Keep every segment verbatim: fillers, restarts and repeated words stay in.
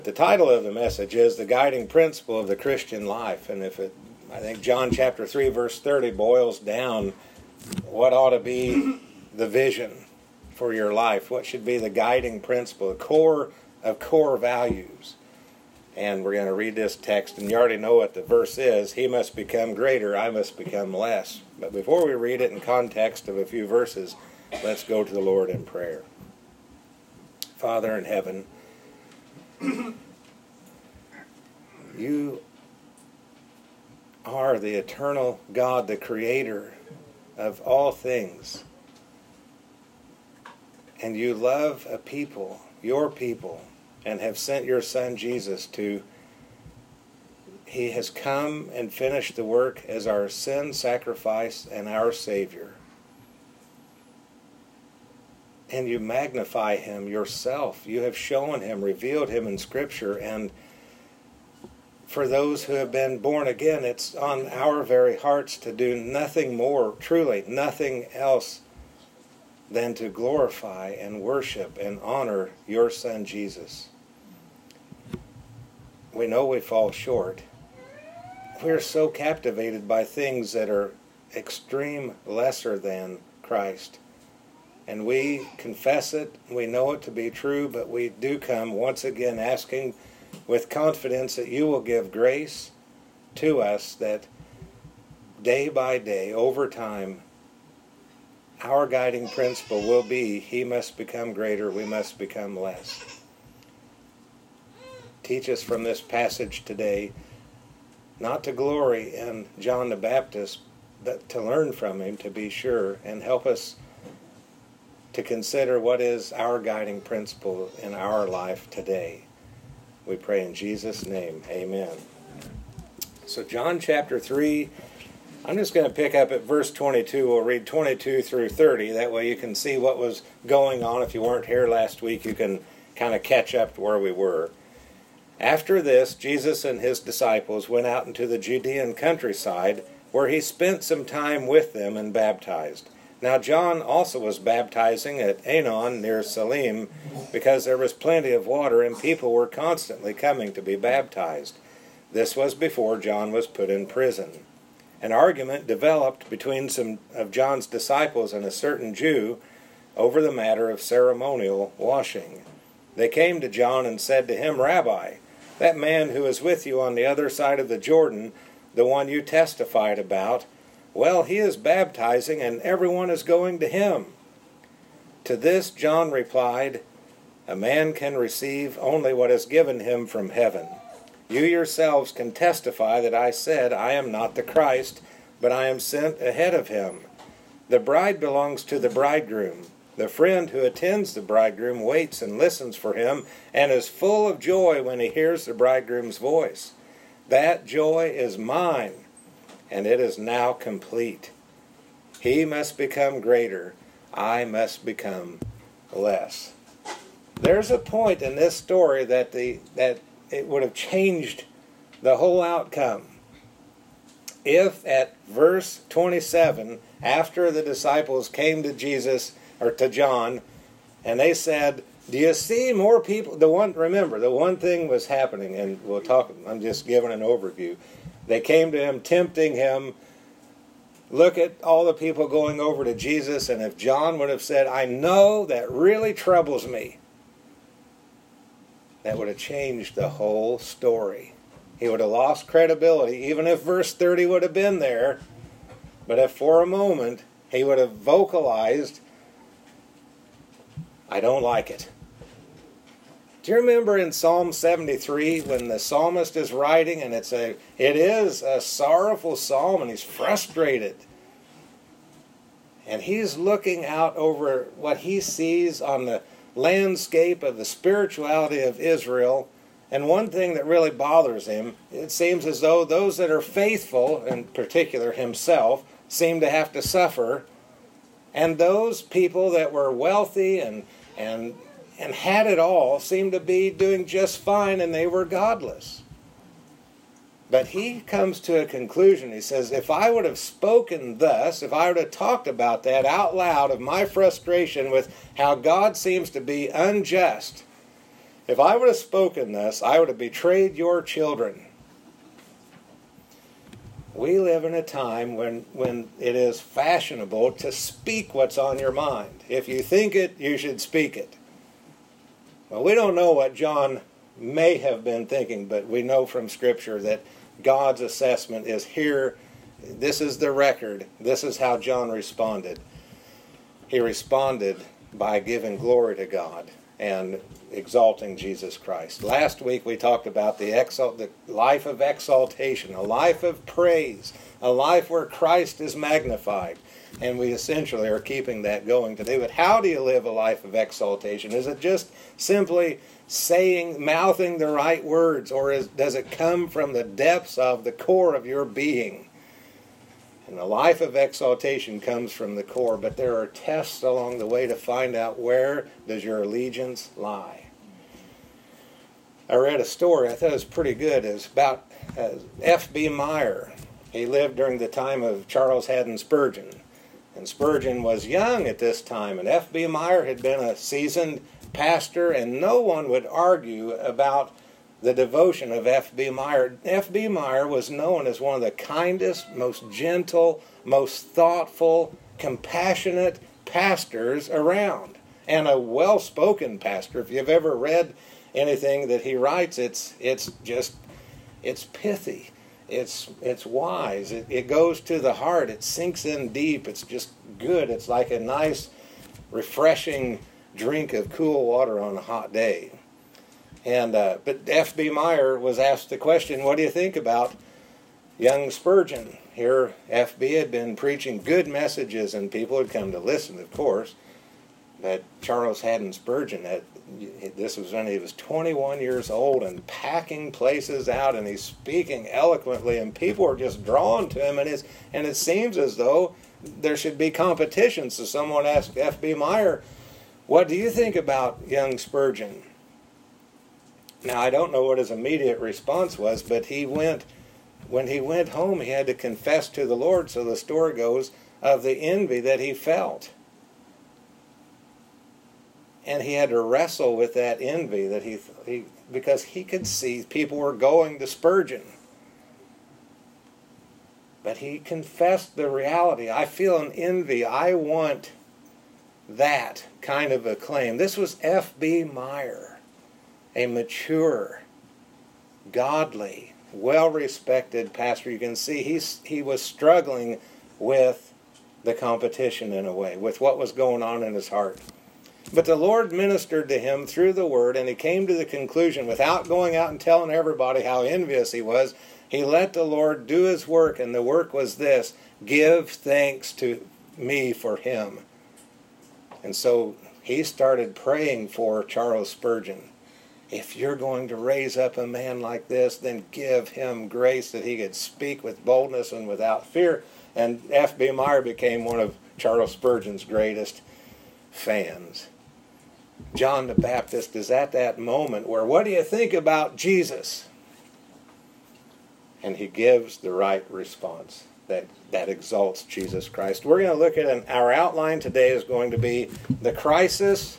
The title of the message is The Guiding Principle of the Christian Life. And if it, I think John chapter three verse thirty boils down what ought to be the vision for your life. What should be the guiding principle, the core of core values. And we're going to read this text, and you already know what the verse is. He must become greater, I must become less. But before we read it in context of a few verses, let's go to the Lord in prayer. Father in heaven, you are the eternal God, the creator of all things. And you love a people, your people, and have sent your Son Jesus to, he has come and finished the work as our sin sacrifice and our Savior. And you magnify him yourself. You have shown him, revealed him in Scripture. And for those who have been born again, it's on our very hearts to do nothing more, truly nothing else, than to glorify and worship and honor your Son Jesus. We know we fall short. We are so captivated by things that are extreme lesser than Christ. And we confess it, we know it to be true, but we do come once again asking with confidence that you will give grace to us, that day by day, over time, our guiding principle will be, he must become greater, we must become less. Teach us from this passage today not to glory in John the Baptist, but to learn from him, to be sure, and help us to consider what is our guiding principle in our life today. We pray in Jesus' name, amen. So John chapter three, I'm just going to pick up at verse twenty-two. We'll read twenty-two through thirty. That way you can see what was going on. If you weren't here last week, you can kind of catch up to where we were. After this, Jesus and his disciples went out into the Judean countryside, where he spent some time with them and baptized. Now John also was baptizing at Aenon near Salim, because there was plenty of water and people were constantly coming to be baptized. This was before John was put in prison. An argument developed between some of John's disciples and a certain Jew over the matter of ceremonial washing. They came to John and said to him, "Rabbi, that man who is with you on the other side of the Jordan, the one you testified about, well, he is baptizing, and everyone is going to him." To this John replied, "A man can receive only what is given him from heaven. You yourselves can testify that I said, I am not the Christ, but I am sent ahead of him. The bride belongs to the bridegroom. The friend who attends the bridegroom waits and listens for him, and is full of joy when he hears the bridegroom's voice. That joy is mine, and it is now complete. He must become greater, I must become less." There's a point in this story that the that it would have changed the whole outcome. If at verse twenty-seven, after the disciples came to Jesus, or to John, and they said, "Do you see more people?" The one, remember, the one thing was happening, and we'll talk, I'm just giving an overview. They came to him, tempting him. Look at all the people going over to Jesus, and if John would have said, "I know that really troubles me," that would have changed the whole story. He would have lost credibility, even if verse thirty would have been there. But if for a moment he would have vocalized, "I don't like it." Do you remember in Psalm seventy-three when the psalmist is writing, and it's a it is a sorrowful psalm, and he's frustrated. And he's looking out over what he sees on the landscape of the spirituality of Israel. And one thing that really bothers him, it seems as though those that are faithful, in particular himself, seem to have to suffer. And those people that were wealthy and and and had it all seemed to be doing just fine, and they were godless. But he comes to a conclusion. He says, if I would have spoken thus, if I would have talked about that out loud of my frustration with how God seems to be unjust, If I would have spoken thus, I would have betrayed your children. We live in a time when, when it is fashionable to speak what's on your mind. If you think it, you should speak it. Well, we don't know what John may have been thinking, but we know from Scripture that God's assessment is here. This is the record. This is how John responded. He responded by giving glory to God and exalting Jesus Christ. Last week we talked about the, exalt, the life of exaltation, a life of praise, a life where Christ is magnified. And we essentially are keeping that going today. But how do you live a life of exaltation? Is it just simply saying, mouthing the right words, or is, does it come from the depths of the core of your being? And the life of exaltation comes from the core, but there are tests along the way to find out where does your allegiance lie. I read a story, I thought it was pretty good. It was about uh, F B Meyer. He lived during the time of Charles Haddon Spurgeon. And Spurgeon was young at this time, and F B Meyer had been a seasoned pastor, and no one would argue about the devotion of F B Meyer. F B Meyer was known as one of the kindest, most gentle, most thoughtful, compassionate pastors around, and a well-spoken pastor. If you've ever read anything that he writes, it's it's just it's pithy, it's it's wise, it, it goes to the heart, it sinks in deep, it's just good. It's like a nice, refreshing drink of cool water on a hot day. And uh, but F B Meyer was asked the question, what do you think about young Spurgeon? Here F B had been preaching good messages, and people had come to listen, of course. But Charles Haddon Spurgeon, had, this was when he was twenty-one years old and packing places out, and he's speaking eloquently, and people are just drawn to him, and, it's, and it seems as though there should be competition. So someone asked F B Meyer, what do you think about young Spurgeon? Now, I don't know what his immediate response was, but he went, when he went home, he had to confess to the Lord, so the story goes, of the envy that he felt. And he had to wrestle with that envy that he, he because he could see people were going to Spurgeon. But he confessed the reality. I feel an envy. I want that kind of acclaim. This was F B Meyer, a mature, godly, well-respected pastor. You can see he's, he was struggling with the competition in a way, with what was going on in his heart. But the Lord ministered to him through the Word, and he came to the conclusion, without going out and telling everybody how envious he was, he let the Lord do his work, and the work was this: give thanks to me for him. And so he started praying for Charles Spurgeon. If you're going to raise up a man like this, then give him grace that he could speak with boldness and without fear. And F B Meyer became one of Charles Spurgeon's greatest fans. John the Baptist is at that moment where, what do you think about Jesus? And he gives the right response that, that exalts Jesus Christ. We're going to look at an, our outline today is going to be the crisis.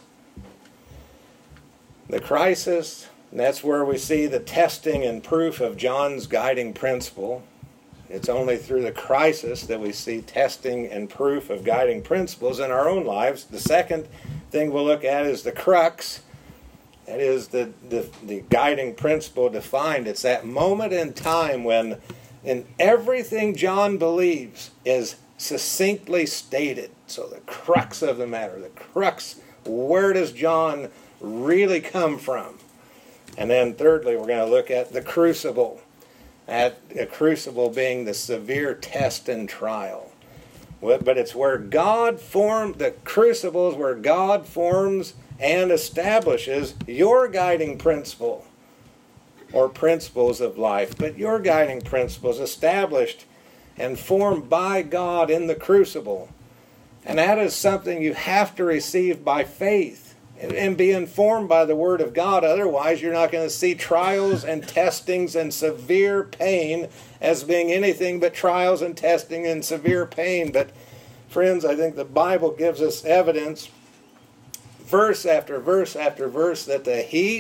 The crisis, and that's where we see the testing and proof of John's guiding principle. It's only through the crisis that we see testing and proof of guiding principles in our own lives. The second thing we'll look at is the crux. That is the, the, the guiding principle defined. It's that moment in time when in everything John believes is succinctly stated. So the crux of the matter, the crux, where does John really come from? And then thirdly, we're going to look at the crucible. At a crucible being the severe test and trial. But it's where God forms, the crucible is where God forms and establishes your guiding principle or principles of life. But your guiding principles established and formed by God in the crucible. And that is something you have to receive by faith and be informed by the Word of God. Otherwise, you're not going to see trials and testings and severe pain as being anything but trials and testing and severe pain. But, friends, I think the Bible gives us evidence, verse after verse after verse, that the heat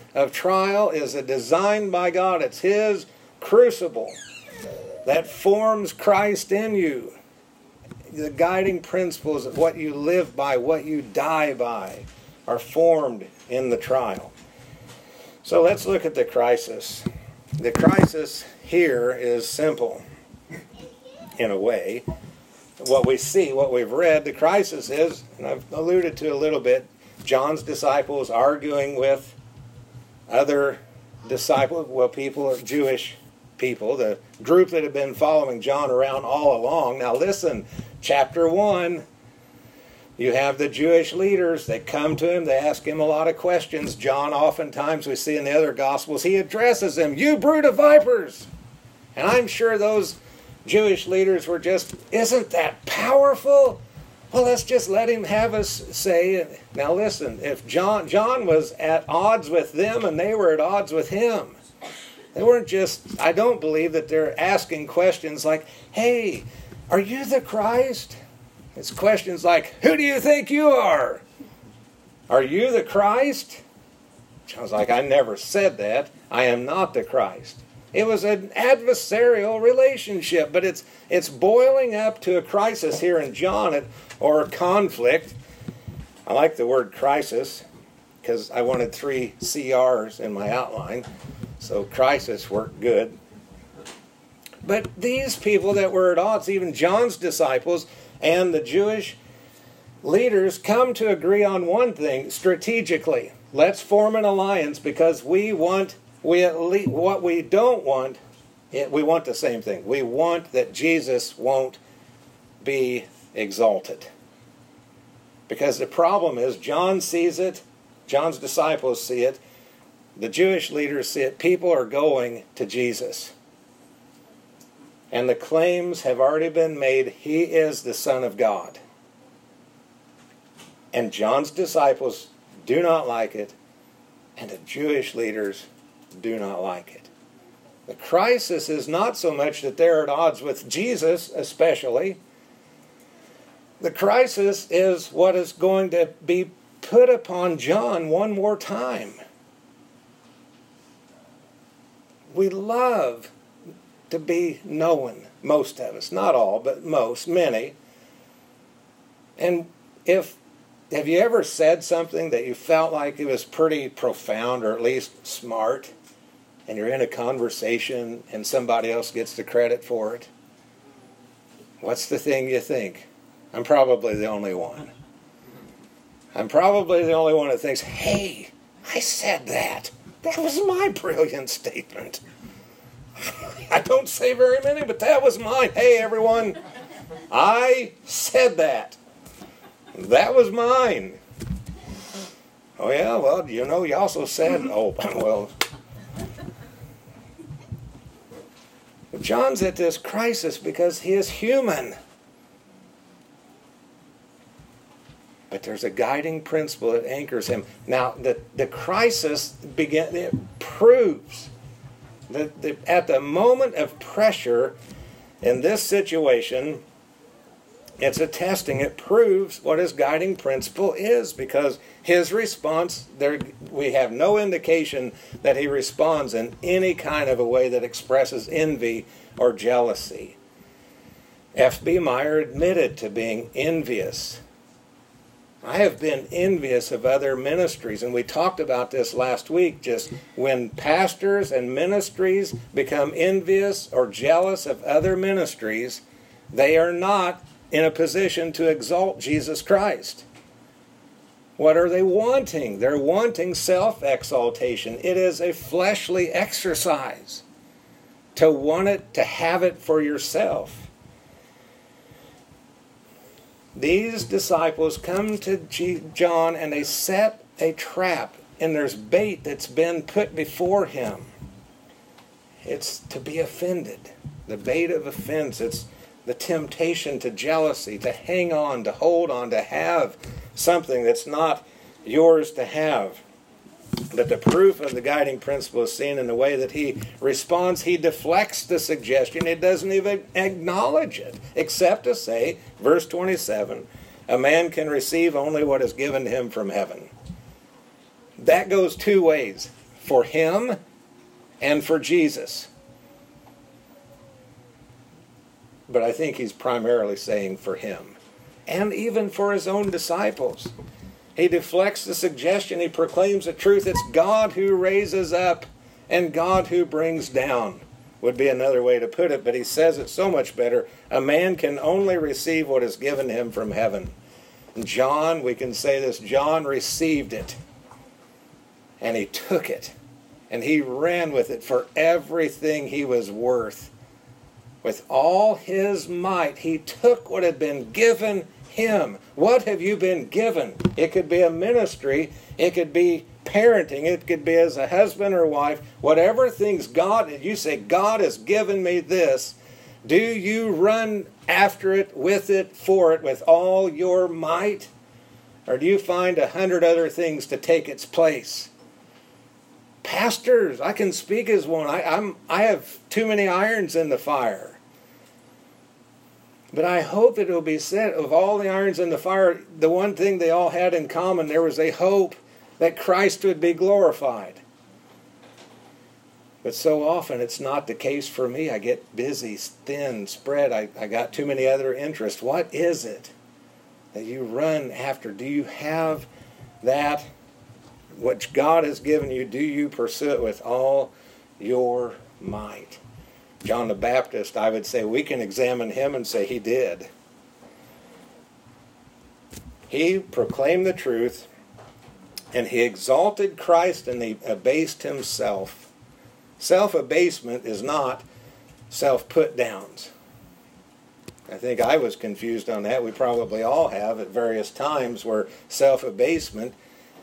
of trial is a design by God. It's His crucible that forms Christ in you. The guiding principles of what you live by, what you die by, are formed in the trial. So let's look at the crisis. The crisis here is simple, in a way. What we see, what we've read, the crisis is, and I've alluded to a little bit, John's disciples arguing with other disciples, well, people, Jewish people, the group that had been following John around all along. Now listen, chapter one, you have the Jewish leaders. They come to him. They ask him a lot of questions. John, oftentimes, we see in the other Gospels, he addresses them, "You brood of vipers." And I'm sure those Jewish leaders were just, "Isn't that powerful? Well, let's just let him have us say." Now listen, if John, John was at odds with them and they were at odds with him, they weren't just, I don't believe that they're asking questions like, "Hey, are you the Christ?" It's questions like, "Who do you think you are? Are you the Christ?" John's like, "I never said that. I am not the Christ." It was an adversarial relationship, but it's it's boiling up to a crisis here in John, or conflict. I like the word crisis because I wanted three C Rs in my outline, so crisis worked good. But these people that were at odds, even John's disciples and the Jewish leaders, come to agree on one thing strategically. Let's form an alliance because we want, we at least, what we don't want, we want the same thing. We want that Jesus won't be exalted. Because the problem is, John sees it, John's disciples see it, the Jewish leaders see it, people are going to Jesus. And the claims have already been made, He is the Son of God. And John's disciples do not like it, and the Jewish leaders do not like it. The crisis is not so much that they're at odds with Jesus, especially. The crisis is what is going to be put upon John one more time. We love to be known, most of us, not all, but most, many. And if, have you ever said something that you felt like it was pretty profound, or at least smart, and you're in a conversation and somebody else gets the credit for it? What's the thing you think? I'm probably the only one. I'm probably the only one that thinks, "Hey, I said that. That was my brilliant statement." I don't say very many, but that was mine. Hey, everyone, I said that. That was mine. Oh, yeah, well, you know, you also said, oh, well. John's at this crisis because he is human. But there's a guiding principle that anchors him. Now, the, the crisis begin, it proves that the, at the moment of pressure in this situation, it's a testing. It proves what his guiding principle is, because his response, there we have no indication that he responds in any kind of a way that expresses envy or jealousy. F B Meyer admitted to being envious. I have been envious of other ministries, and we talked about this last week, just when pastors and ministries become envious or jealous of other ministries, they are not in a position to exalt Jesus Christ. What are they wanting? They're wanting self-exaltation. It is a fleshly exercise to want it, to have it for yourself. These disciples come to John and they set a trap, and there's bait that's been put before him. It's to be offended. The bait of offense. It's the temptation to jealousy, to hang on, to hold on, to have something that's not yours to have. But the proof of the guiding principle is seen in the way that he responds. He deflects the suggestion. He doesn't even acknowledge it, except to say, verse twenty-seven, a man can receive only what is given to him from heaven. That goes two ways. for him and for Jesus. But I think he's primarily saying for him, and even for his own disciples. He deflects the suggestion. He proclaims the truth. It's God who raises up and God who brings down, would be another way to put it. But he says it so much better. A man can only receive what is given him from heaven. And John, we can say this, John received it. And he took it. And he ran with it for everything he was worth. With all his might, he took what had been given him. What have you been given? It could be a ministry. It could be parenting. It could be as a husband or wife. Whatever things God, you say, God has given me this. Do you run after it, with it, for it, with all your might? Or do you find a hundred other things to take its place? Pastors, I can speak as one. I, I'm, I have too many irons in the fire. But I hope it will be said, of all the irons in the fire, the one thing they all had in common, there was a hope that Christ would be glorified. But so often it's not the case for me. I get busy, thin, spread. I, I got too many other interests. What is it that you run after? Do you have that which God has given you? Do you pursue it with all your might? John the Baptist, I would say we can examine him and say he did. He proclaimed the truth, and he exalted Christ, and he abased himself. Self-abasement is not self-put-downs. I think I was confused on that. We probably all have at various times, where self-abasement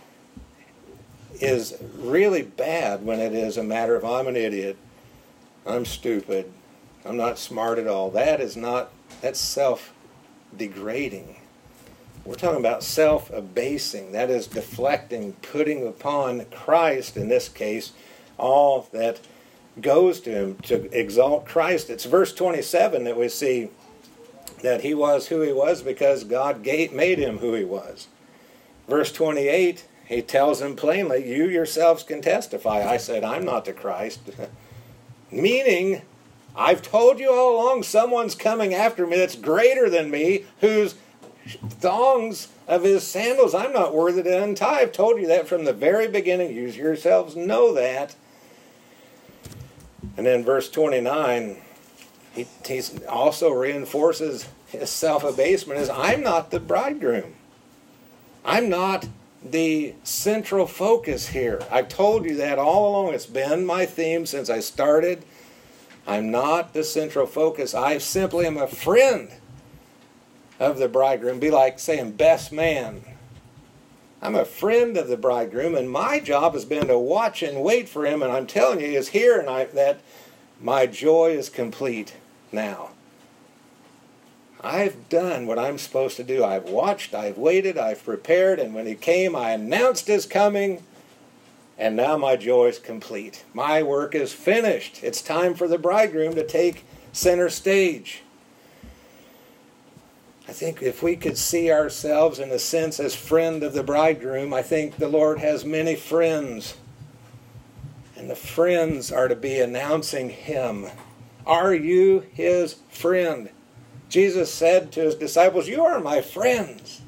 is really bad when it is a matter of I'm an idiot, I'm stupid, I'm not smart at all. That is not, that's self-degrading. We're talking about self-abasing. That is deflecting, putting upon Christ, in this case, all that goes to him, to exalt Christ. It's verse twenty-seven that we see that he was who he was because God gave, made him who he was. Verse twenty-eight, he tells them plainly, you yourselves can testify. I said, I'm not the Christ. Meaning, I've told you all along, someone's coming after me that's greater than me, whose thongs of his sandals I'm not worthy to untie. I've told you that from the very beginning. You yourselves know that. And then verse twenty-nine, he he's also reinforces his self-abasement as I'm not the bridegroom. I'm not the central focus here. I've told you that all along. It's been my theme since I started. I'm not the central focus. I simply am a friend of the bridegroom. Be like saying best man. I'm a friend of the bridegroom, and my job has been to watch and wait for him, and I'm telling you, he's here, and I, that my joy is complete now. I've done what I'm supposed to do. I've watched, I've waited, I've prepared, and when he came, I announced his coming, and now my joy is complete. My work is finished. It's time for the bridegroom to take center stage. I think if we could see ourselves in a sense as friend of the bridegroom, I think the Lord has many friends. And the friends are to be announcing him. Are you his friend? Jesus said to his disciples, you are my friends.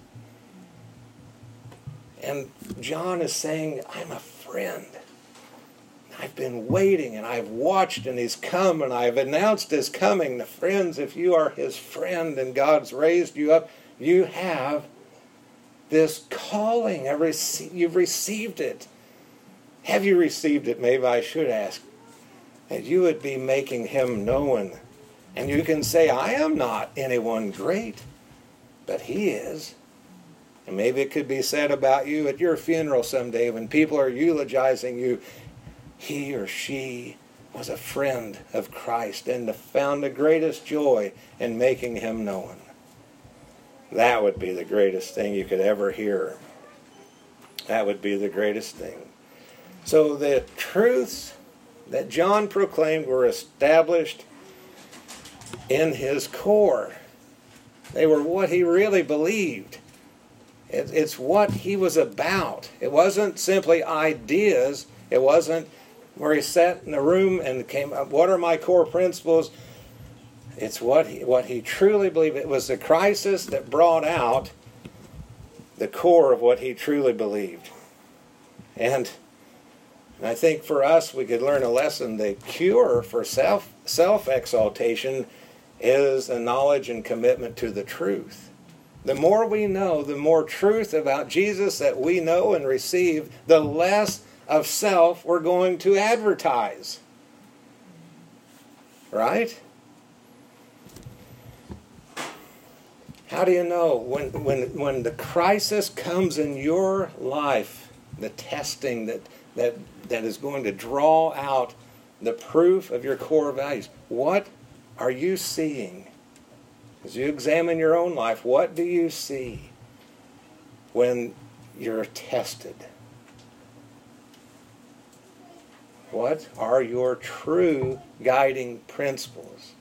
And John is saying, I'm a friend. I've been waiting and I've watched and he's come and I've announced his coming. The friends, if you are his friend and God's raised you up, you have this calling. You've received it. Have you received it? Maybe I should ask. That you would be making him known. And you can say, I am not anyone great, but he is. And maybe it could be said about you at your funeral someday when people are eulogizing you, he or she was a friend of Christ and found the greatest joy in making him known. That would be the greatest thing you could ever hear. That would be the greatest thing. So the truths that John proclaimed were established in his core. They were what he really believed. It, it's what he was about. It wasn't simply ideas. It wasn't where he sat in a room and came up, what are my core principles? It's what he, what he truly believed. It was the crisis that brought out the core of what he truly believed. And I think for us, we could learn a lesson. The cure for self, self-exaltation is a knowledge and commitment to the truth. The more we know, the more truth about Jesus that we know and receive, the less of self we're going to advertise. Right? How do you know? When, when, when the crisis comes in your life, the testing that, that, that is going to draw out the proof of your core values, what are you seeing? As you examine your own life, what do you see when you're tested? What are your true guiding principles?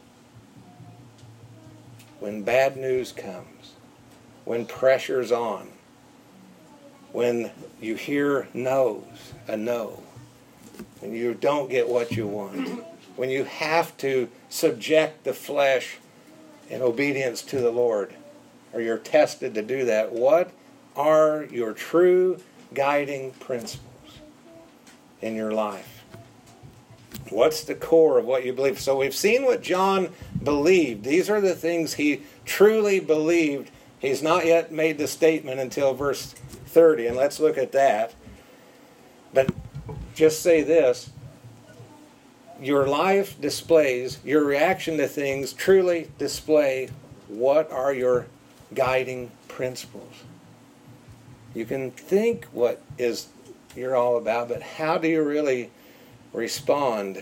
When bad news comes, when pressure's on, when you hear no's, a no, when you don't get what you want, when you have to subject the flesh in obedience to the Lord, or you're tested to do that, what are your true guiding principles in your life? What's the core of what you believe? So we've seen what John believed. These are the things he truly believed. He's not yet made the statement until verse thirty, and let's look at that. But just say this. Your life displays, your reaction to things truly display what are your guiding principles. You can think what is you're all about, but how do you really respond?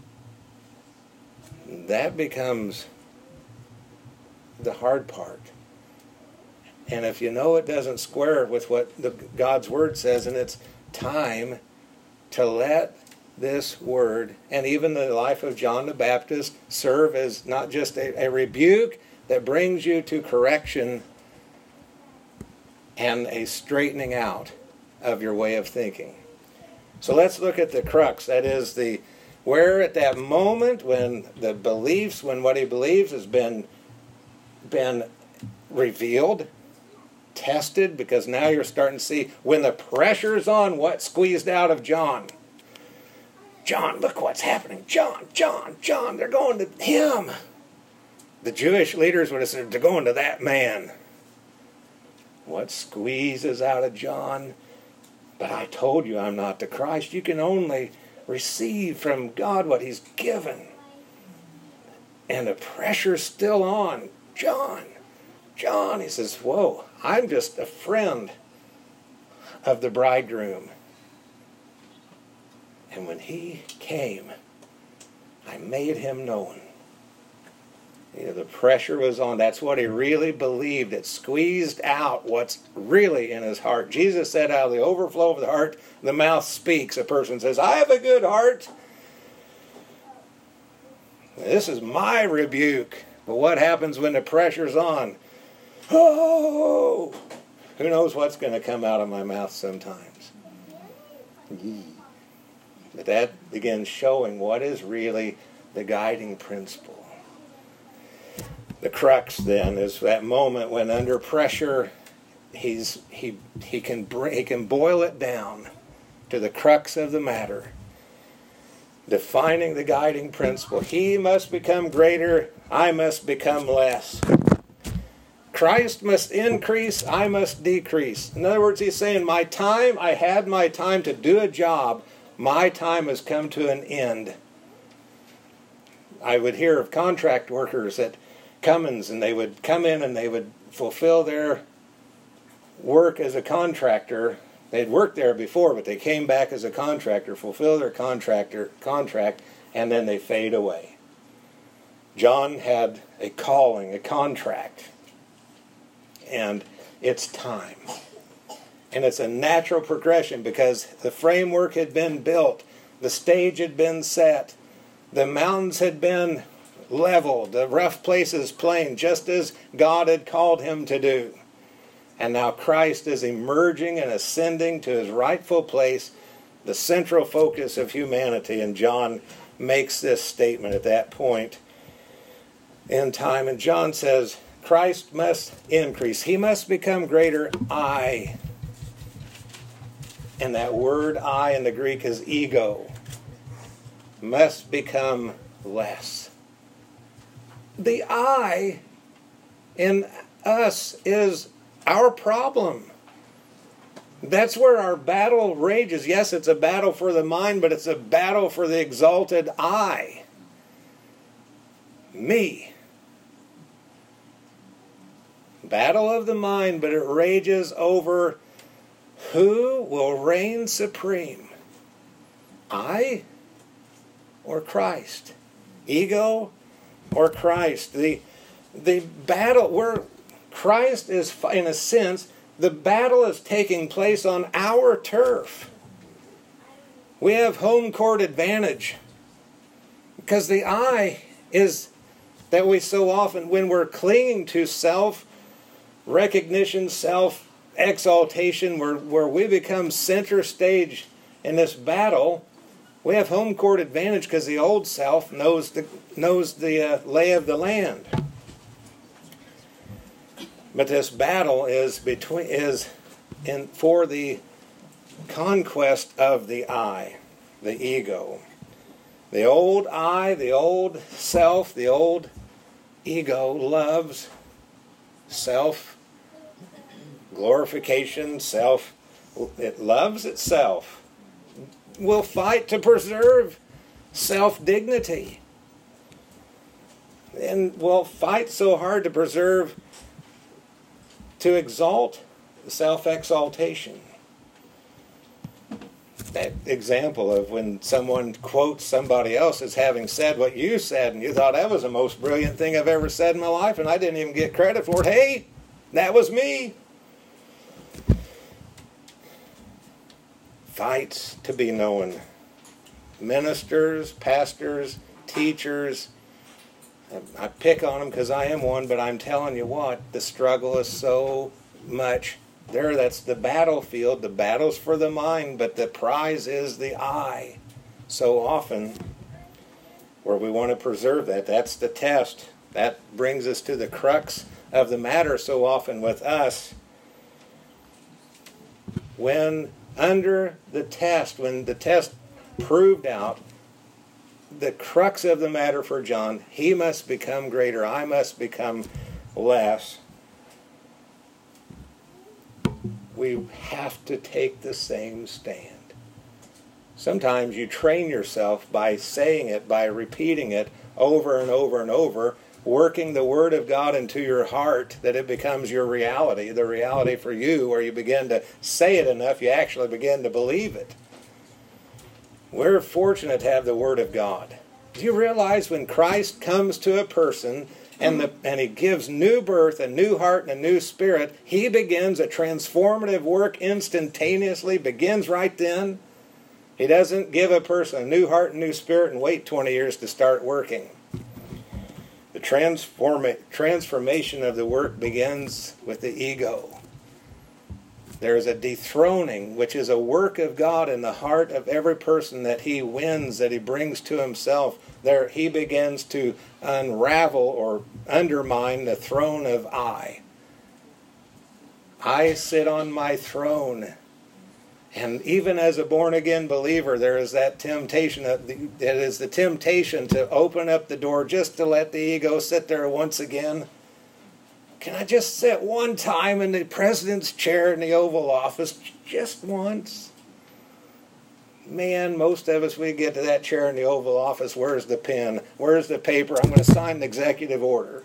That becomes the hard part. And if you know it doesn't square with what the, God's Word says, and it's time to let this Word, and even the life of John the Baptist, serve as not just a, a rebuke that brings you to correction and a straightening out of your way of thinking. So let's look at the crux. That is the where at that moment when the beliefs, when what he believes has been, been revealed, tested, because now you're starting to see when the pressure's on, what squeezed out of John. John, look what's happening. John, John, John, they're going to him. The Jewish leaders would have said, they're going to that man. What squeezes out of John? But I told you I'm not the Christ. You can only receive from God what he's given. And the pressure's still on. John, John, he says, whoa, I'm just a friend of the bridegroom. And when he came, I made him known. You know, the pressure was on. That's what he really believed. It squeezed out what's really in his heart. Jesus said, out of the overflow of the heart, the mouth speaks. A person says, I have a good heart. This is my rebuke. But what happens when the pressure's on? Oh! Who knows what's going to come out of my mouth sometimes? But that begins showing what is really the guiding principle. The crux then is that moment when under pressure he's he he can bring, he can boil it down to the crux of the matter, defining the guiding principle. He must become greater, I must become less. Christ must increase, I must decrease. In other words, he's saying, my time, I had my time to do a job. My time has come to an end. I would hear of contract workers at Cummins, and they would come in and they would fulfill their work as a contractor. They'd worked there before, but they came back as a contractor, fulfill their contractor contract, and then they fade away. John had a calling, a contract, and it's time. And it's a natural progression because the framework had been built, the stage had been set, the mountains had been leveled, the rough places plain, just as God had called him to do. And now Christ is emerging and ascending to his rightful place. the central focus of humanity. And John makes this statement at that point in time. And John says, Christ must increase. He must become greater. I. And that word I in the Greek is ego. Must become less. The I in us is our problem. That's where our battle rages. Yes, it's a battle for the mind, but it's a battle for the exalted I. Me. Battle of the mind, but it rages over who will reign supreme. I or Christ? Ego or Christ? The, the battle where Christ is, in a sense, the battle is taking place on our turf. We have home court advantage. Because the I is that we so often, when we're clinging to self-recognition, self-exaltation, where, where we become center stage in this battle, we have home court advantage because the old self knows the, knows the uh, lay of the land. But this battle is between is in for the conquest of the I, the ego. The old I, the old self, the old ego loves self glorification, self it loves itself. Will fight to preserve self-dignity. And will fight so hard to preserve to exalt self-exaltation. That example of when someone quotes somebody else as having said what you said, and you thought that was the most brilliant thing I've ever said in my life, and I didn't even get credit for it. Hey, that was me. Fights to be known. Ministers, pastors, teachers, I pick on them because I am one, but I'm telling you what, the struggle is so much there. That's the battlefield. The battle's for the mind, but the prize is the I. So often, where we want to preserve that, that's the test. That brings us to the crux of the matter so often with us. When under the test, when the test proved out, the crux of the matter for John, he must become greater, I must become less. We have to take the same stand. Sometimes you train yourself by saying it, by repeating it over and over and over, working the Word of God into your heart that it becomes your reality, the reality for you, where you begin to say it enough, you actually begin to believe it. We're fortunate to have the Word of God. Do you realize when Christ comes to a person and, the, and He gives new birth, a new heart, and a new spirit, He begins a transformative work instantaneously, begins right then. He doesn't give a person a new heart and new spirit and wait twenty years to start working. The transform, transformation of the work begins with the ego. There is a dethroning, which is a work of God in the heart of every person that He wins, that He brings to Himself. There He begins to unravel or undermine the throne of I. I sit on my throne. And even as a born-again believer, there is that temptation. It is the temptation to open up the door just to let the ego sit there once again. Can I just sit one time in the president's chair in the Oval Office? Just once? Man, most of us, we get to that chair in the Oval Office. Where's the pen? Where's the paper? I'm going to sign the executive order.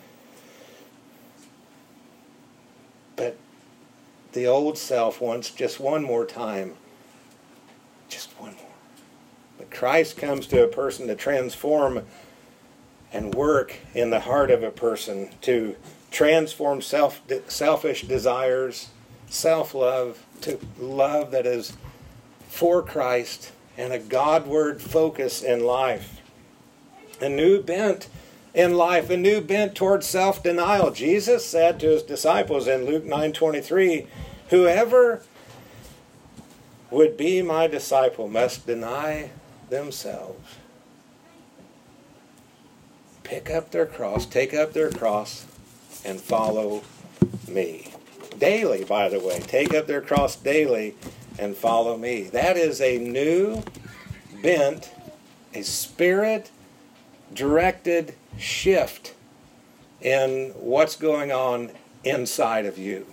But the old self wants just one more time. Just one more. But Christ comes to a person to transform and work in the heart of a person, to transform self, selfish desires, self-love, to love that is for Christ and a Godward focus in life. A new bent in life, a new bent towards self-denial. Jesus said to His disciples in Luke nine twenty-three, whoever would be my disciple must deny themselves, pick up their cross, take up their cross, and follow me. Daily, by the way. Take up their cross daily and follow me. That is a new bent, a spirit-directed shift in what's going on inside of you.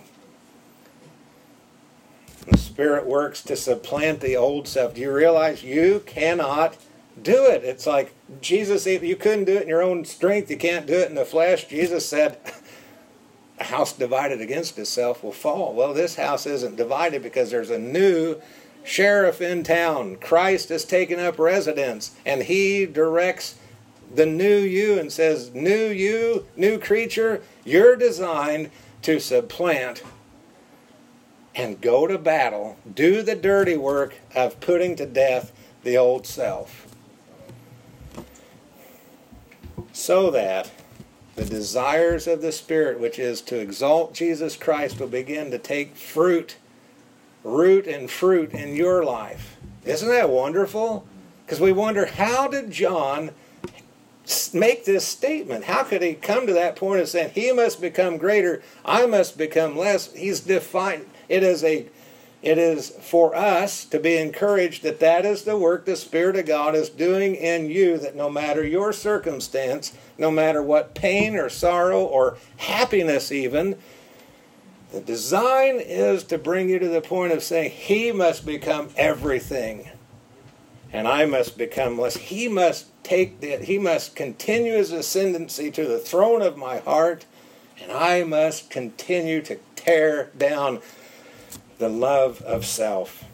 The Spirit works to supplant the old self. Do you realize you cannot do it? It's like Jesus, if you couldn't do it in your own strength, you can't do it in the flesh. Jesus said, a house divided against itself will fall. Well, this house isn't divided because there's a new sheriff in town. Christ has taken up residence, and he directs the new you and says, new you, new creature, you're designed to supplant and go to battle, do the dirty work of putting to death the old self, so that the desires of the Spirit, which is to exalt Jesus Christ, will begin to take fruit, root and fruit in your life. Isn't that wonderful? Because we wonder, how did John make this statement? How could he come to that point of saying, he must become greater, I must become less? He's defined. It is a, it is for us to be encouraged that that is the work the Spirit of God is doing in you, that no matter your circumstance, no matter what pain or sorrow or happiness even, the design is to bring you to the point of saying, he must become everything, and I must become less. He must take the, he must continue his ascendancy to the throne of my heart, and I must continue to tear down the love of self.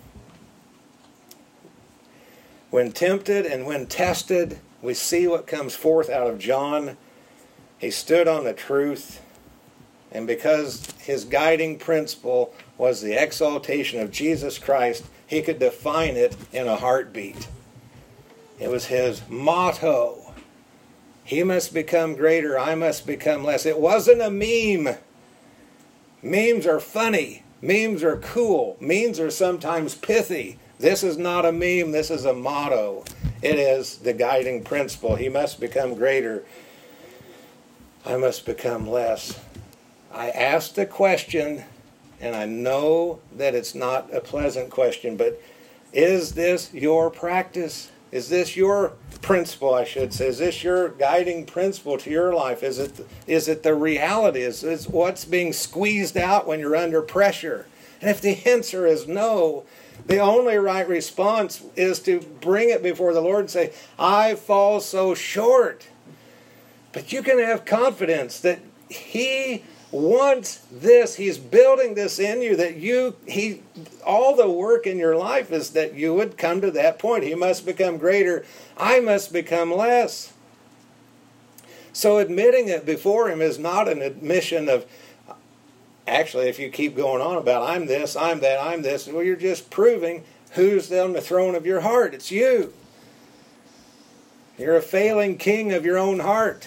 When tempted and when tested, we see what comes forth out of John. He stood on the truth, and because his guiding principle was the exaltation of Jesus Christ, he could define it in a heartbeat. It was his motto. He must become greater, I must become less. It wasn't a meme. Memes are funny. Memes are cool. Memes are sometimes pithy. This is not a meme. This is a motto. It is the guiding principle. He must become greater. I must become less. I asked a question, and I know that it's not a pleasant question, but is this your practice? Is this your principle, I should say? Is this your guiding principle to your life? Is it, is it the reality? Is it what's being squeezed out when you're under pressure? And if the answer is no, the only right response is to bring it before the Lord and say, I fall so short. But you can have confidence that he wants this. He's building this in you, that you, he, all the work in your life is that you would come to that point. He must become greater. I must become less. So admitting it before him is not an admission of, actually, if you keep going on about I'm this, I'm that, I'm this, well, you're just proving who's on the throne of your heart. It's you. You're a failing king of your own heart.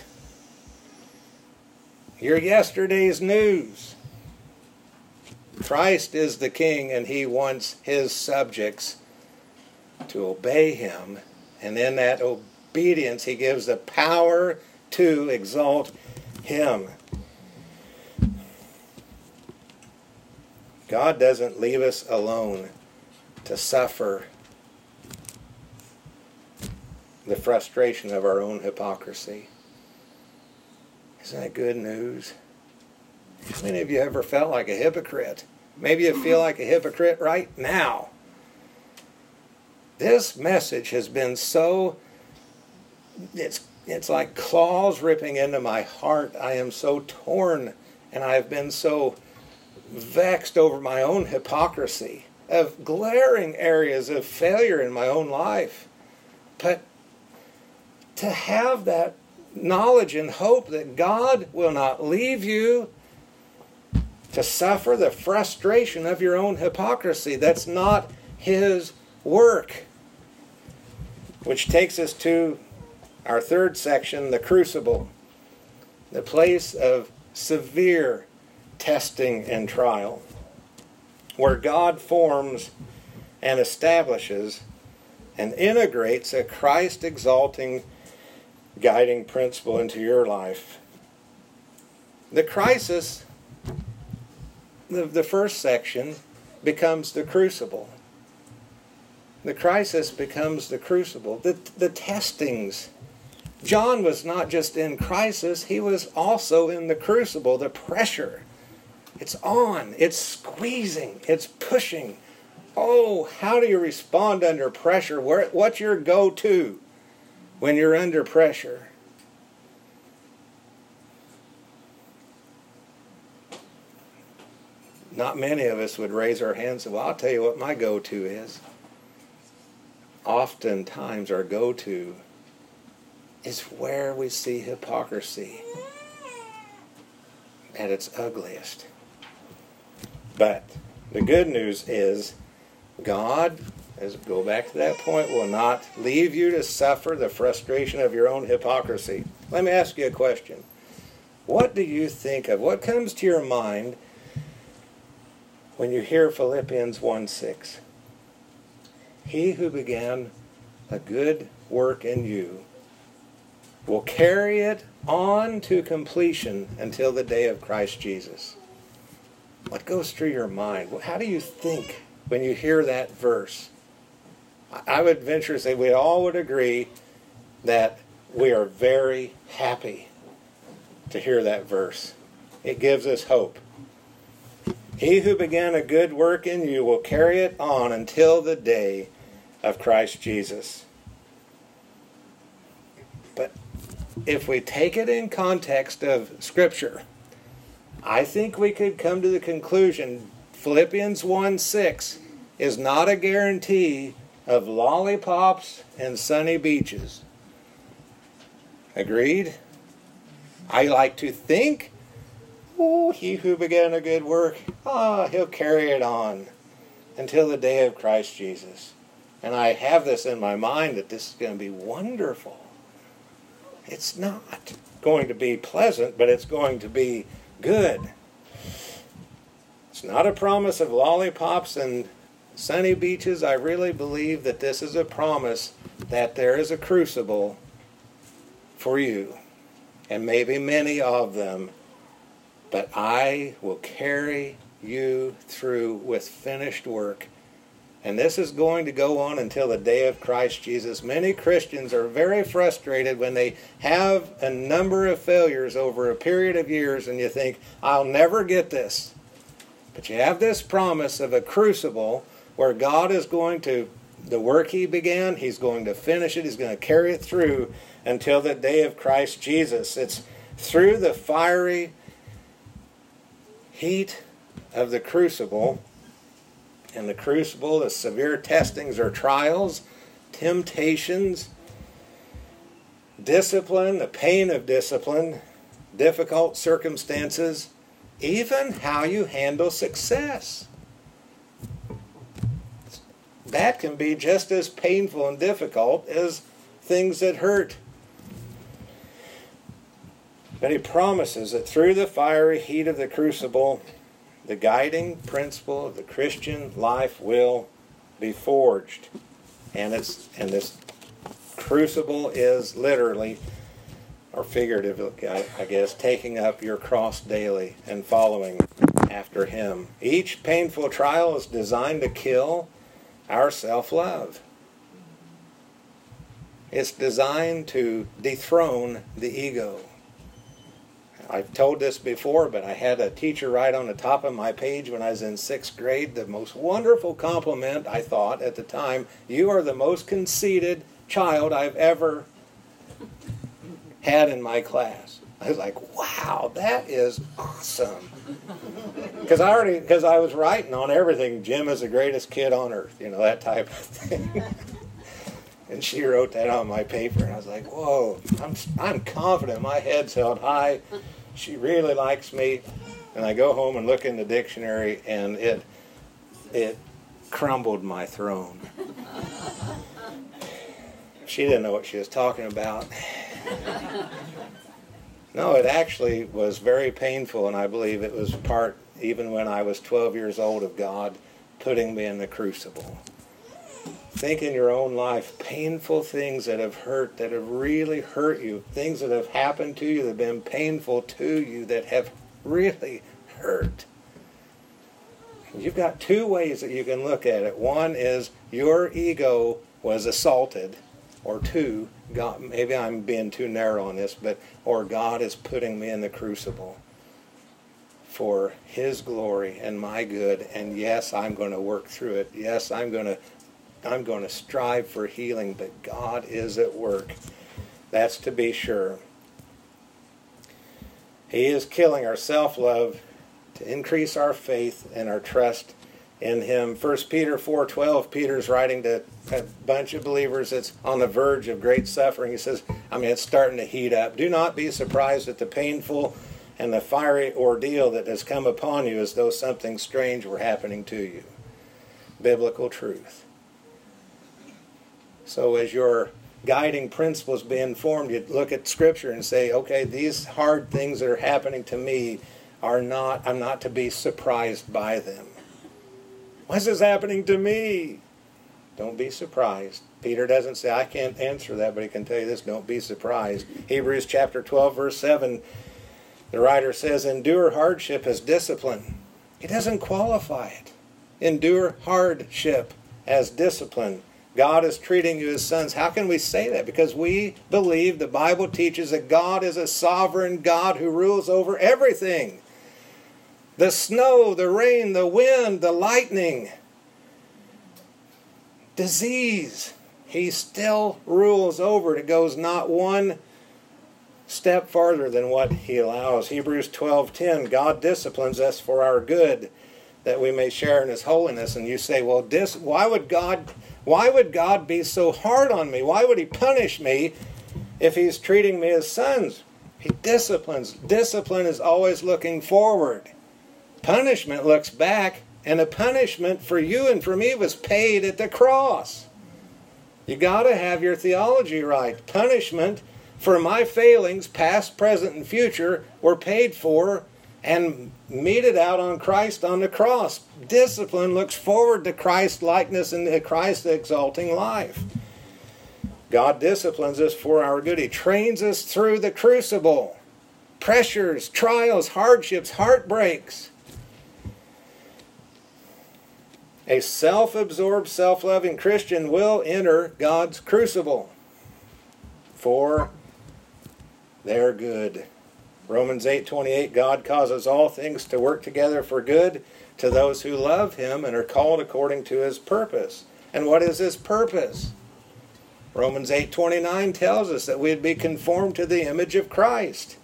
You're yesterday's news. Christ is the king, and he wants his subjects to obey him. And in that obedience, he gives the power to exalt him. God doesn't leave us alone to suffer the frustration of our own hypocrisy. Isn't that good news? How many of you ever felt like a hypocrite? Maybe you feel like a hypocrite right now. This message has been so, it's, it's like claws ripping into my heart. I am so torn, and I've been so vexed over my own hypocrisy, of glaring areas of failure in my own life. But to have that knowledge and hope that God will not leave you to suffer the frustration of your own hypocrisy. That's not his work. Which takes us to our third section, the crucible, the place of severe testing and trial, where God forms and establishes and integrates a Christ-exalting guiding principle into your life. The crisis, the, the first section, becomes the crucible. The crisis becomes the crucible. The, the testings. John was not just in crisis, he was also in the crucible, the pressure. It's on, it's squeezing, it's pushing. Oh, how do you respond under pressure? Where, what's your go-to when you're under pressure? Not many of us would raise our hands and say, well, I'll tell you what my go-to is. Oftentimes our go-to is where we see hypocrisy at its ugliest. But the good news is God, as we go back to that point, will not leave you to suffer the frustration of your own hypocrisy. Let me ask you a question. What do you think of, what comes to your mind when you hear Philippians one six? He who began a good work in you will carry it on to completion until the day of Christ Jesus. What goes through your mind? How do you think when you hear that verse? I would venture to say we all would agree that we are very happy to hear that verse. It gives us hope. He who began a good work in you will carry it on until the day of Christ Jesus. But if we take it in context of Scripture, I think we could come to the conclusion Philippians one six is not a guarantee of lollipops and sunny beaches. Agreed? I like to think, oh, he who began a good work, ah, he'll carry it on until the day of Christ Jesus. And I have this in my mind that this is going to be wonderful. It's not going to be pleasant, but it's going to be good. It's not a promise of lollipops and sunny beaches. I really believe that this is a promise that there is a crucible for you, and maybe many of them, but I will carry you through with finished work. And this is going to go on until the day of Christ Jesus. Many Christians are very frustrated when they have a number of failures over a period of years and you think, I'll never get this. But you have this promise of a crucible where God is going to, the work He began, He's going to finish it, He's going to carry it through until the day of Christ Jesus. It's through the fiery heat of the crucible. In the crucible, the severe testings or trials, temptations, discipline, the pain of discipline, difficult circumstances, even how you handle success. That can be just as painful and difficult as things that hurt. But He promises that through the fiery heat of the crucible, the guiding principle of the Christian life will be forged. And it's and this crucible is literally, or figuratively, I guess, taking up your cross daily and following after Him. Each painful trial is designed to kill our self-love. It's designed to dethrone the ego. I've told this before, but I had a teacher write on the top of my page when I was in sixth grade, the most wonderful compliment, I thought at the time, you are the most conceited child I've ever had in my class. I was like, wow, that is awesome. Because I already, because I was writing on everything, Jim is the greatest kid on earth, you know, that type of thing. And she wrote that on my paper, and I was like, whoa, I'm I'm confident, my head's held high. She really likes me. And I go home and look in the dictionary, and it it crumbled my throne. She didn't know what she was talking about. No, it actually was very painful, and I believe it was part, even when I was twelve years old, of God putting me in the crucible. Think in your own life, painful things that have hurt, that have really hurt you, things that have happened to you that have been painful to you, that have really hurt. You've got two ways that you can look at it. One is your ego was assaulted, or two, God, maybe I'm being too narrow on this, but or God is putting me in the crucible for His glory and my good, and yes, I'm going to work through it. Yes, I'm going to I'm going to strive for healing, but God is at work. That's to be sure. He is killing our self-love to increase our faith and our trust in Him. First Peter four twelve, Peter's writing to a bunch of believers that's on the verge of great suffering. He says, I mean, it's starting to heat up. Do not be surprised at the painful and the fiery ordeal that has come upon you as though something strange were happening to you. Biblical truth. So as your guiding principles being formed, you look at Scripture and say, okay, these hard things that are happening to me are not, I'm not to be surprised by them. Why is this happening to me? Don't be surprised. Peter doesn't say, I can't answer that, but he can tell you this, don't be surprised. Hebrews chapter twelve, verse seven, the writer says, endure hardship as discipline. He doesn't qualify it. Endure hardship as discipline. God is treating you as sons. How can we say that? Because we believe the Bible teaches that God is a sovereign God who rules over everything. The snow, the rain, the wind, the lightning, disease. He still rules over it. It goes not one step farther than what He allows. Hebrews twelve ten, God disciplines us for our good, that we may share in His holiness. And you say, well, dis- why would God... Why would God be so hard on me? Why would He punish me if He's treating me as sons? He disciplines. Discipline is always looking forward. Punishment looks back, and the punishment for you and for me was paid at the cross. You got to have your theology right. Punishment for my failings, past, present, and future, were paid for and meted out on Christ on the cross. Discipline looks forward to Christ likeness and a Christ exalting life. God disciplines us for our good. He trains us through the crucible. Pressures, trials, hardships, heartbreaks. A self-absorbed, self-loving Christian will enter God's crucible for their good. Romans eight twenty-eight, God causes all things to work together for good to those who love Him and are called according to His purpose. And what is His purpose? Romans eight twenty-nine tells us that we'd be conformed to the image of Christ.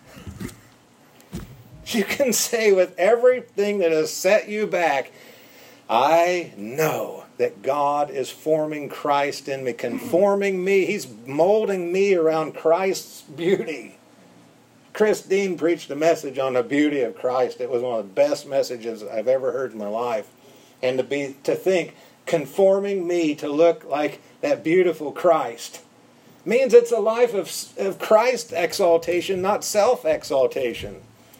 You can say with everything that has set you back, I know that God is forming Christ in me, conforming me. He's molding me around Christ's beauty. Chris Dean preached a message on the beauty of Christ. It was one of the best messages I've ever heard in my life. And to be to think, conforming me to look like that beautiful Christ means it's a life of, of Christ exaltation, not self-exaltation.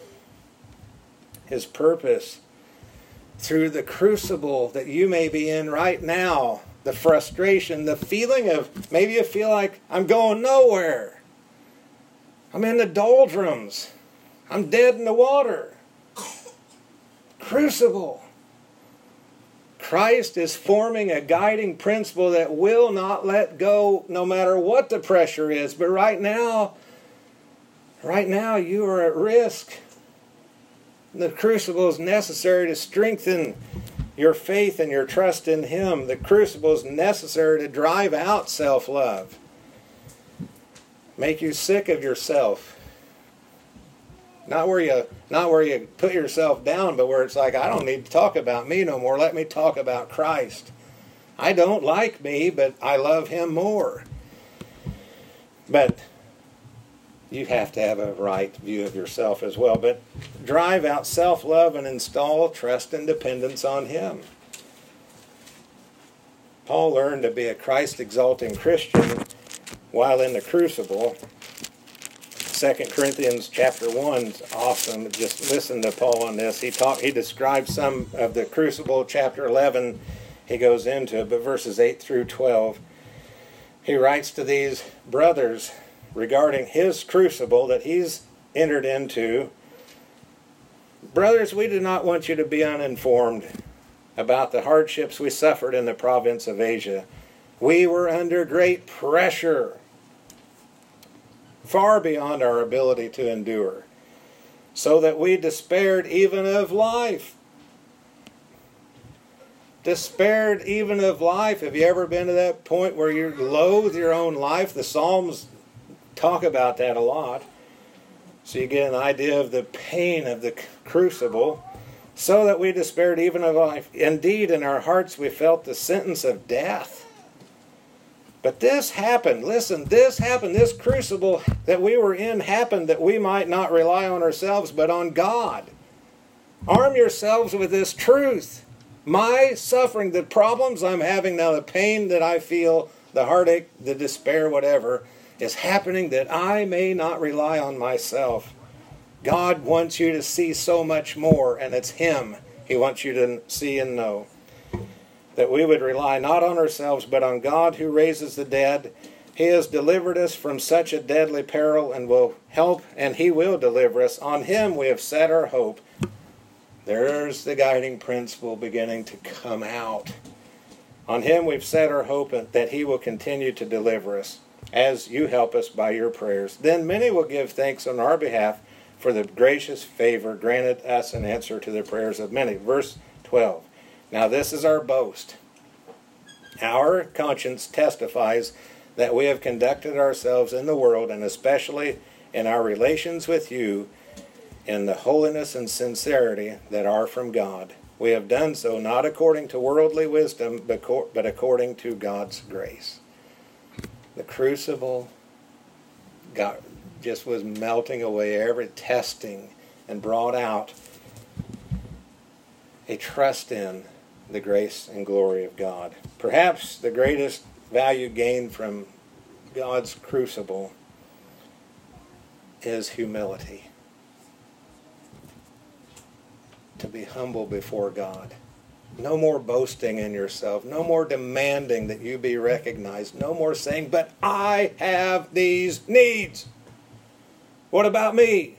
His purpose through the crucible that you may be in right now, the frustration, the feeling of maybe you feel like I'm going nowhere. I'm in the doldrums. I'm dead in the water. Crucible. Christ is forming a guiding principle that will not let go no matter what the pressure is. But right now, right now you are at risk. The crucible is necessary to strengthen your faith and your trust in Him. The crucible is necessary to drive out self-love. Make you sick of yourself. Not where you not where you put yourself down, but where it's like, I don't need to talk about me no more. Let me talk about Christ. I don't like me, but I love Him more. But you have to have a right view of yourself as well. But drive out self-love and install trust and dependence on Him. Paul learned to be a Christ-exalting Christian while in the crucible. Second Corinthians chapter one is awesome. Just listen to Paul on this. He talk, he describes some of the crucible. Chapter eleven, he goes into it, but verses eight through twelve, he writes to these brothers regarding his crucible that he's entered into. Brothers, we do not want you to be uninformed about the hardships we suffered in the province of Asia. We were under great pressure, far beyond our ability to endure, so that we despaired even of life. Despaired even of life. Have you ever been to that point where you loathe your own life? The Psalms talk about that a lot. So you get an idea of the pain of the crucible. So that we despaired even of life. Indeed, in our hearts we felt the sentence of death. But this happened. Listen, this happened. This crucible that we were in happened that we might not rely on ourselves but on God. Arm yourselves with this truth. My suffering, the problems I'm having now, the pain that I feel, the heartache, the despair, whatever, is happening that I may not rely on myself. God wants you to see so much more, and it's Him He wants you to see and know. That we would rely not on ourselves, but on God who raises the dead. He has delivered us from such a deadly peril and will help, and He will deliver us. On Him we have set our hope. There's the guiding principle beginning to come out. On Him we've set our hope that He will continue to deliver us, as you help us by your prayers. Then many will give thanks on our behalf for the gracious favor granted us in answer to the prayers of many. Verse twelve. Now this is our boast. Our conscience testifies that we have conducted ourselves in the world, and especially in our relations with you, in the holiness and sincerity that are from God. We have done so not according to worldly wisdom, but according to God's grace. The crucible got, just was melting away every testing and brought out a trust in the grace and glory of God. Perhaps the greatest value gained from God's crucible is humility. To be humble before God. No more boasting in yourself. No more demanding that you be recognized. No more saying, but I have these needs. What about me?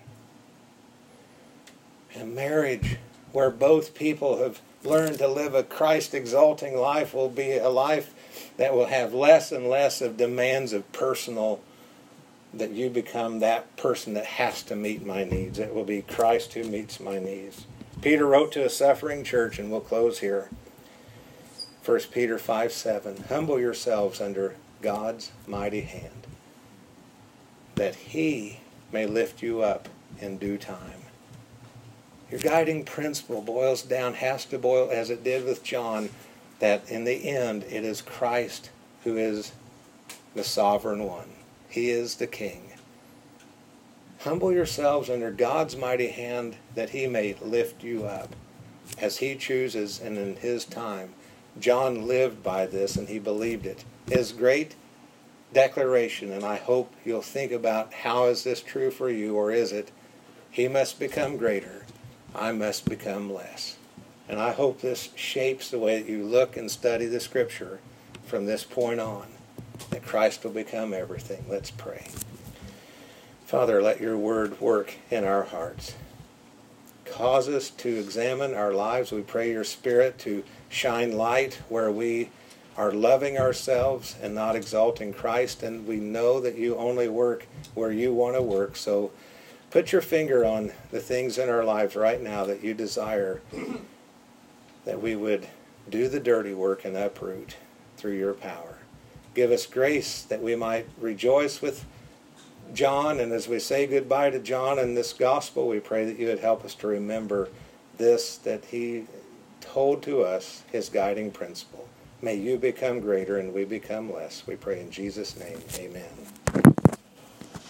In marriage, where both people have learned to live a Christ-exalting life, will be a life that will have less and less of demands of personal, that you become that person that has to meet my needs. It will be Christ who meets my needs. Peter wrote to a suffering church, and we'll close here. First Peter five seven. Humble yourselves under God's mighty hand, that He may lift you up in due time. Your guiding principle boils down, has to boil, as it did with John, that in the end it is Christ who is the sovereign one. He is the King. Humble yourselves under God's mighty hand that He may lift you up as He chooses and in His time. John lived by this and he believed it. His great declaration, and I hope you'll think about, how is this true for you, or is it, He must become greater, I must become less. And I hope this shapes the way that you look and study the Scripture from this point on, that Christ will become everything. Let's pray. Father, let your word work in our hearts. Cause us to examine our lives. We pray your Spirit to shine light where we are loving ourselves and not exalting Christ. And we know that you only work where you want to work. So put your finger on the things in our lives right now that you desire, that we would do the dirty work and uproot through your power. Give us grace that we might rejoice with John, and as we say goodbye to John in this gospel, we pray that you would help us to remember this, that he told to us, his guiding principle. May you become greater and we become less. We pray in Jesus' name. Amen.